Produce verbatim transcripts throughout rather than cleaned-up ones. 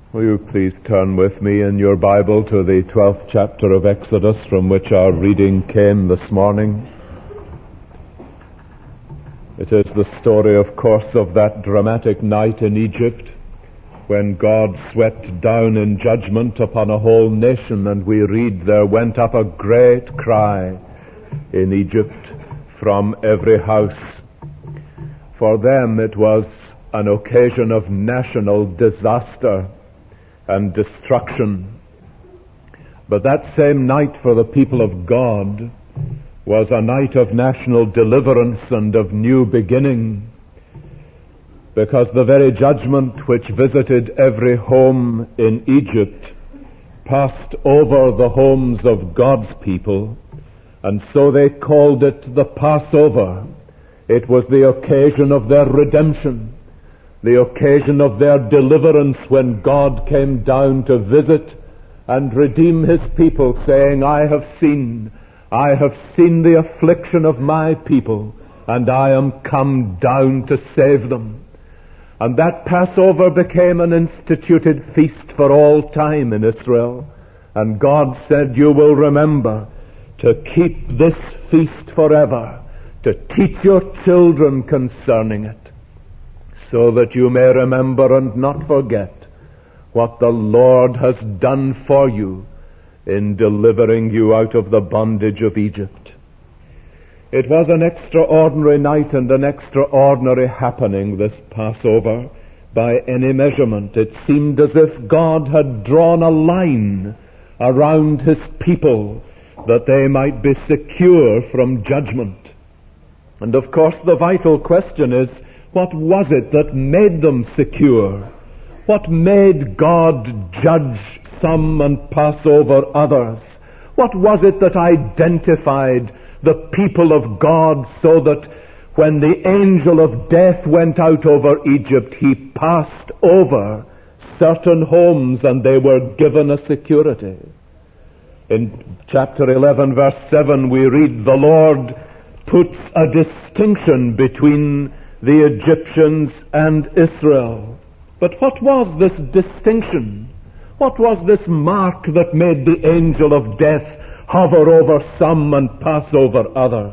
Will you please turn with me in your Bible to the twelfth chapter of Exodus, from which our reading came this morning. It is the story, of course, of that dramatic night in Egypt when God swept down in judgment upon a whole nation, and we read, "There went up a great cry in Egypt from every house." For them it was an occasion of national disaster and destruction. But that same night for the people of God was a night of national deliverance and of new beginning, because the very judgment which visited every home in Egypt passed over the homes of God's people, and so they called it the Passover. It was the occasion of their redemption, the occasion of their deliverance, when God came down to visit and redeem his people, saying, I have seen, I have seen the affliction of my people, and I am come down to save them. And that Passover became an instituted feast for all time in Israel. And God said, you will remember to keep this feast forever, to teach your children concerning it, so that you may remember and not forget what the Lord has done for you in delivering you out of the bondage of Egypt. It was an extraordinary night and an extraordinary happening, this Passover, by any measurement. It seemed as if God had drawn a line around his people that they might be secure from judgment. And of course the vital question is, what was it that made them secure? What made God judge some and pass over others? What was it that identified the people of God so that when the angel of death went out over Egypt, he passed over certain homes and they were given a security? In chapter eleven, verse seven, we read, the Lord puts a distinction between the Egyptians and Israel. But what was this distinction? What was this mark that made the angel of death hover over some and pass over others?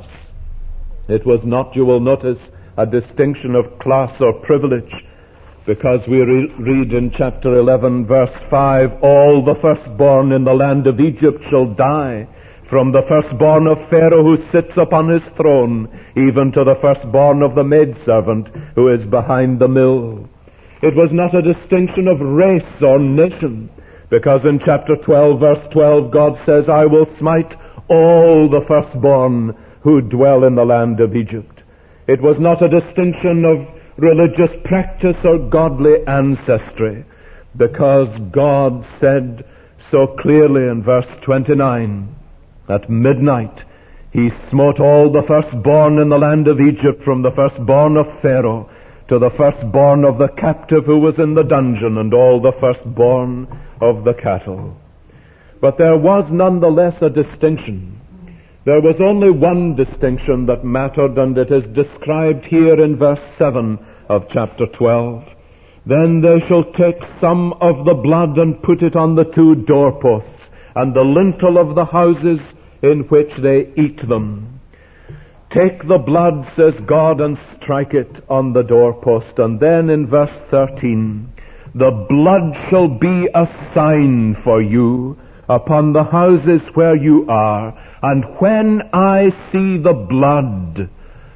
It was not, you will notice, a distinction of class or privilege, because we re- read in chapter eleven, verse five, all the firstborn in the land of Egypt shall die, from the firstborn of Pharaoh who sits upon his throne, even to the firstborn of the maidservant who is behind the mill. It was not a distinction of race or nation, because in chapter twelve, verse twelve, God says, I will smite all the firstborn who dwell in the land of Egypt. It was not a distinction of religious practice or godly ancestry, because God said so clearly in verse twenty-nine, at midnight he smote all the firstborn in the land of Egypt, from the firstborn of Pharaoh to the firstborn of the captive who was in the dungeon, and all the firstborn of the cattle. But there was nonetheless a distinction. There was only one distinction that mattered, and it is described here in verse seven of chapter twelve. Then they shall take some of the blood and put it on the two doorposts and the lintel of the houses in which they eat them. Take the blood, says God, and strike it on the doorpost. And then in verse thirteen, the blood shall be a sign for you upon the houses where you are, and when I see the blood,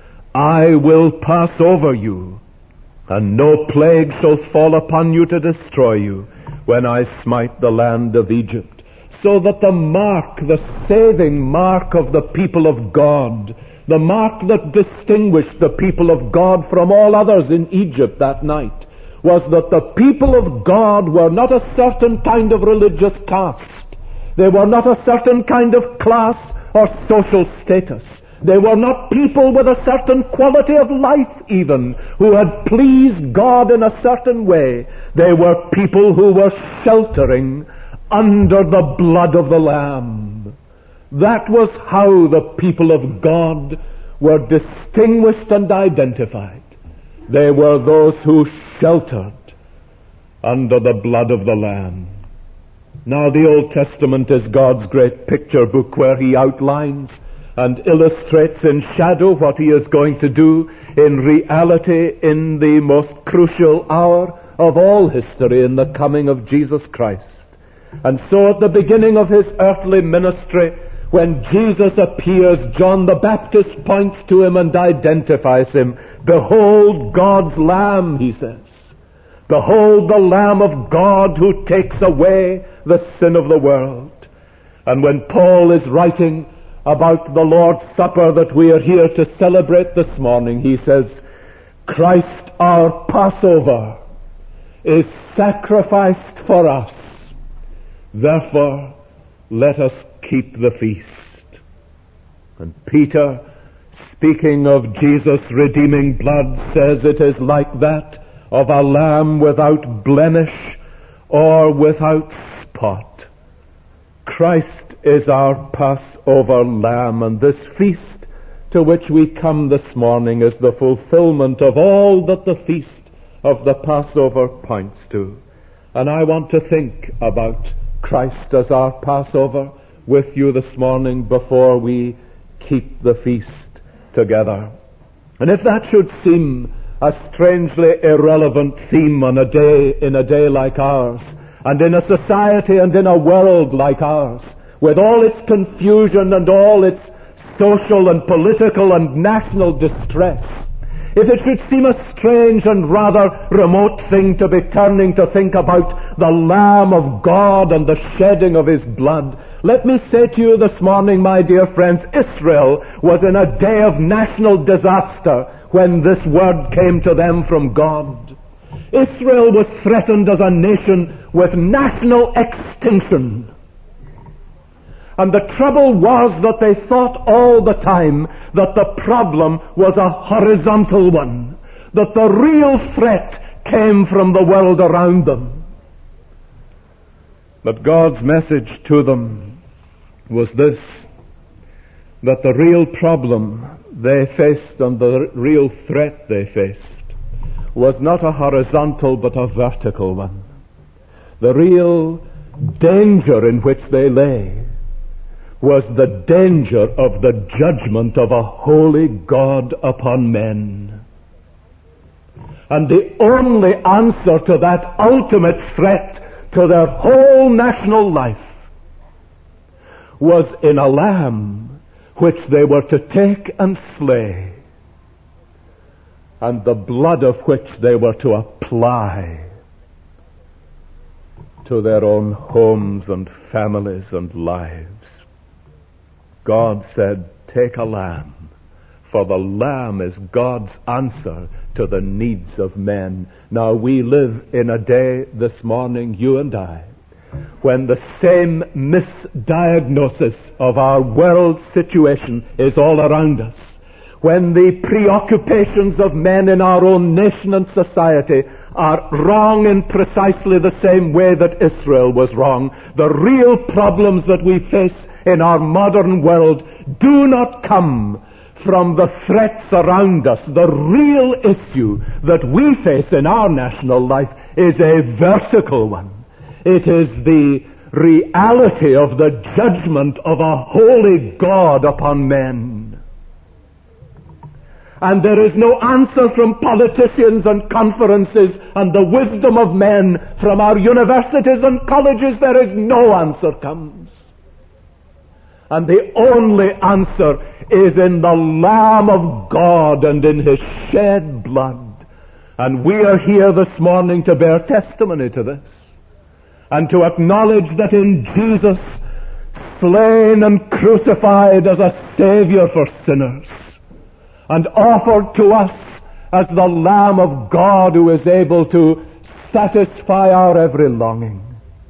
I will pass over you, and no plague shall fall upon you to destroy you when I smite the land of Egypt. So that the mark, the saving mark of the people of God, the mark that distinguished the people of God from all others in Egypt that night, was that the people of God were not a certain kind of religious caste. They were not a certain kind of class or social status. They were not people with a certain quality of life even, who had pleased God in a certain way. They were people who were sheltering under the blood of the Lamb. That was how the people of God were distinguished and identified. They were those who sheltered under the blood of the Lamb. Now the Old Testament is God's great picture book where he outlines and illustrates in shadow what he is going to do in reality in the most crucial hour of all history, in the coming of Jesus Christ. And so at the beginning of his earthly ministry, when Jesus appears, John the Baptist points to him and identifies him. Behold God's Lamb, he says. Behold the Lamb of God who takes away the sin of the world. And when Paul is writing about the Lord's Supper that we are here to celebrate this morning, he says, Christ our Passover is sacrificed for us. Therefore, let us keep the feast. And Peter, speaking of Jesus' redeeming blood, says it is like that of a lamb without blemish or without spot. Christ is our Passover lamb, and this feast to which we come this morning is the fulfillment of all that the feast of the Passover points to. And I want to think about Christ as our Passover with you this morning before we keep the feast together. And if that should seem a strangely irrelevant theme on a day, in a day like ours, and in a society and in a world like ours, with all its confusion and all its social and political and national distress, if it should seem a strange and rather remote thing to be turning to think about the Lamb of God and the shedding of his blood, let me say to you this morning, my dear friends, Israel was in a day of national disaster when this word came to them from God. Israel was threatened as a nation with national extinction. And the trouble was that they thought all the time that the problem was a horizontal one, that the real threat came from the world around them. But God's message to them was this, that the real problem they faced and the real threat they faced was not a horizontal but a vertical one. The real danger in which they lay was the danger of the judgment of a holy God upon men. And the only answer to that ultimate threat to their whole national life was in a lamb which they were to take and slay, and the blood of which they were to apply to their own homes and families and lives. God said, take a lamb, for the lamb is God's answer to the needs of men. Now we live in a day this morning, you and I, when the same misdiagnosis of our world situation is all around us, when the preoccupations of men in our own nation and society are wrong in precisely the same way that Israel was wrong. The real problems that we face in our modern world do not come from the threats around us. The real issue that we face in our national life is a vertical one. It is the reality of the judgment of a holy God upon men. And there is no answer from politicians and conferences and the wisdom of men from our universities and colleges. There is no answer comes. And the only answer is in the Lamb of God and in his shed blood. And we are here this morning to bear testimony to this, and to acknowledge that in Jesus, slain and crucified as a Savior for sinners, and offered to us as the Lamb of God who is able to satisfy our every longing,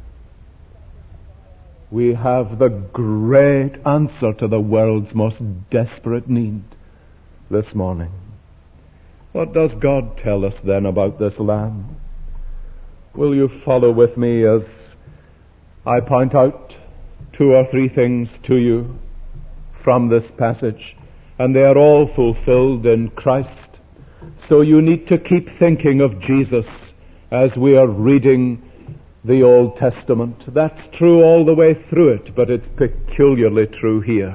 we have the great answer to the world's most desperate need this morning. What does God tell us then about this Lamb? Will you follow with me as I point out two or three things to you from this passage? And they are all fulfilled in Christ. So you need to keep thinking of Jesus as we are reading the Old Testament. That's true all the way through it, but it's peculiarly true here.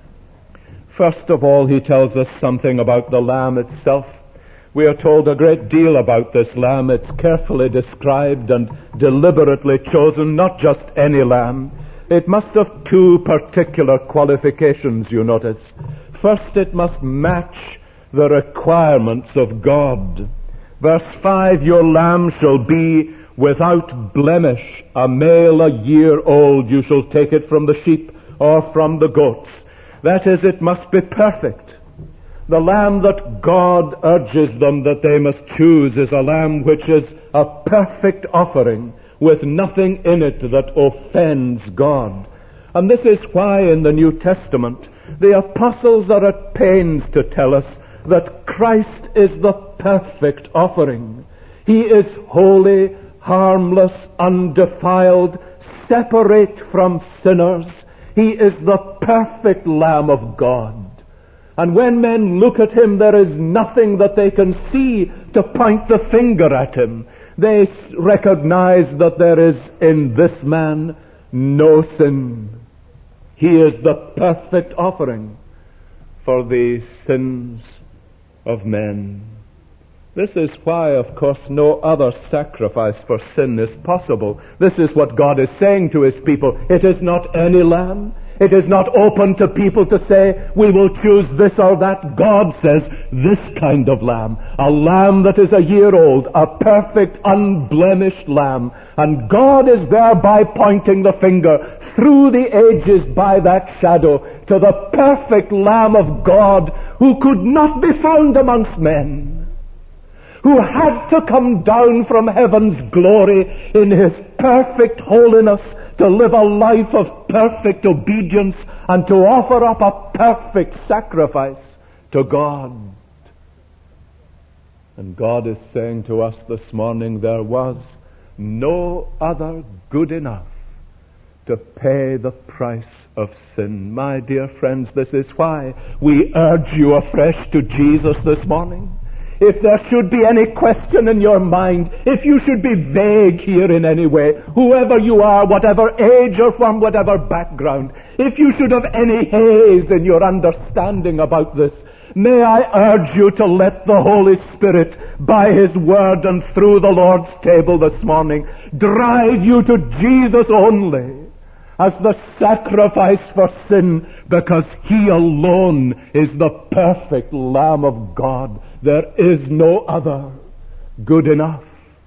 First of all, he tells us something about the lamb itself. We are told a great deal about this lamb. It's carefully described and deliberately chosen, not just any lamb. It must have two particular qualifications, you notice. First, it must match the requirements of God. Verse five, your lamb shall be without blemish, a male a year old. You shall take it from the sheep or from the goats. That is, it must be perfect. The lamb that God urges them that they must choose is a lamb which is a perfect offering, with nothing in it that offends God. And this is why in the New Testament the apostles are at pains to tell us that Christ is the perfect offering. He is holy, harmless, undefiled, separate from sinners. He is the perfect Lamb of God. And when men look at him, there is nothing that they can see to point the finger at him. They recognize that there is in this man no sin. He is the perfect offering for the sins of men. This is why, of course, no other sacrifice for sin is possible. This is what God is saying to his people. It is not any lamb. It is not open to people to say, we will choose this or that. God says, this kind of lamb, a lamb that is a year old, a perfect, unblemished lamb. And God is thereby pointing the finger through the ages by that shadow to the perfect Lamb of God, who could not be found amongst men, who had to come down from heaven's glory in his perfect holiness to live a life of perfect obedience and to offer up a perfect sacrifice to God. And God is saying to us this morning, there was no other good enough to pay the price of sin. My dear friends, this is why we urge you afresh to Jesus this morning. If there should be any question in your mind, if you should be vague here in any way, whoever you are, whatever age or from whatever background, if you should have any haze in your understanding about this, may I urge you to let the Holy Spirit, by his word and through the Lord's table this morning, drive you to Jesus only as the sacrifice for sin, because he alone is the perfect Lamb of God. There is no other good enough.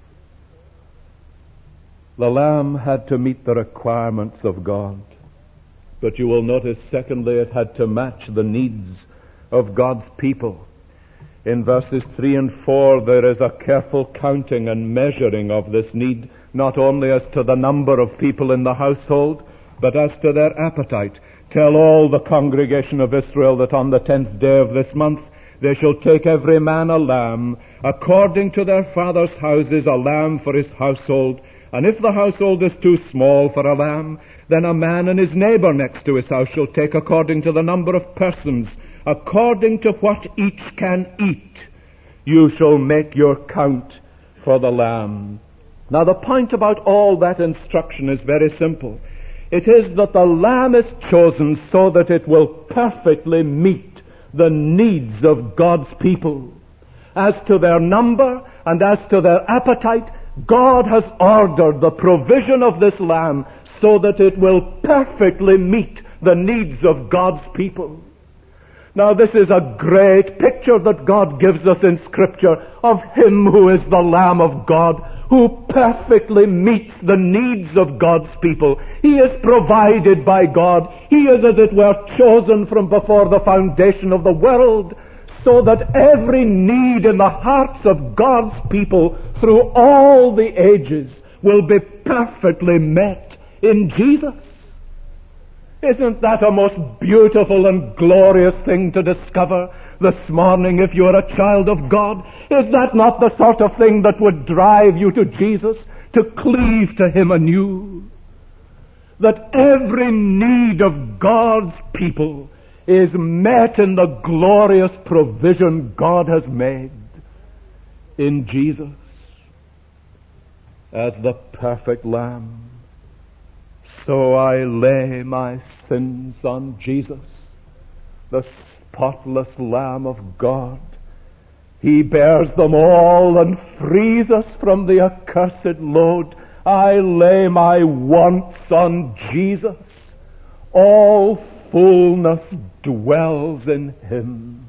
The Lamb had to meet the requirements of God. But you will notice, secondly, it had to match the needs of God's people. In verses three and four, there is a careful counting and measuring of this need, not only as to the number of people in the household, but as to their appetite. Tell all the congregation of Israel that on the tenth day of this month they shall take every man a lamb, according to their father's houses, a lamb for his household. And if the household is too small for a lamb, then a man and his neighbor next to his house shall take according to the number of persons, according to what each can eat. You shall make your count for the lamb. Now the point about all that instruction is very simple. It is that the lamb is chosen so that it will perfectly meet the needs of God's people. As to their number and as to their appetite, God has ordered the provision of this lamb so that it will perfectly meet the needs of God's people. Now this is a great picture that God gives us in Scripture of him who is the Lamb of God, who perfectly meets the needs of God's people. He is provided by God. He is, as it were, chosen from before the foundation of the world, so that every need in the hearts of God's people through all the ages will be perfectly met in Jesus. Isn't that a most beautiful and glorious thing to discover this morning if you are a child of God? Is that not the sort of thing that would drive you to Jesus, to cleave to him anew? That every need of God's people is met in the glorious provision God has made in Jesus. as the perfect Lamb. So I lay my sins on Jesus, the spotless Lamb of God. He bears them all and frees us from the accursed load. I lay my wants on Jesus. All fullness dwells in him.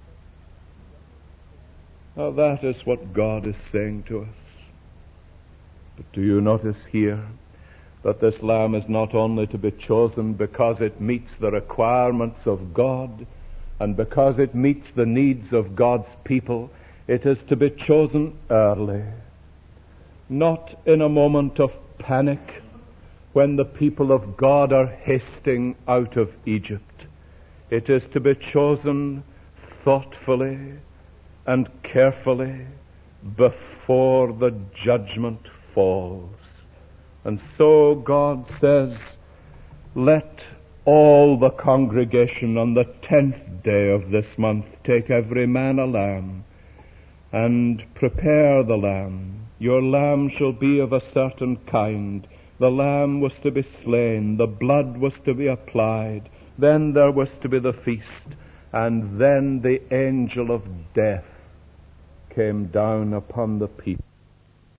Now that is what God is saying to us. But do you notice here that this Lamb is not only to be chosen because it meets the requirements of God and because it meets the needs of God's people, it is to be chosen early, not in a moment of panic when the people of God are hasting out of Egypt. It is to be chosen thoughtfully and carefully before the judgment falls. And so God says, let all the congregation on the tenth day of this month take every man a lamb and prepare the lamb. Your lamb shall be of a certain kind. The lamb was to be slain. The blood was to be applied. Then there was to be the feast. And then the angel of death came down upon the people.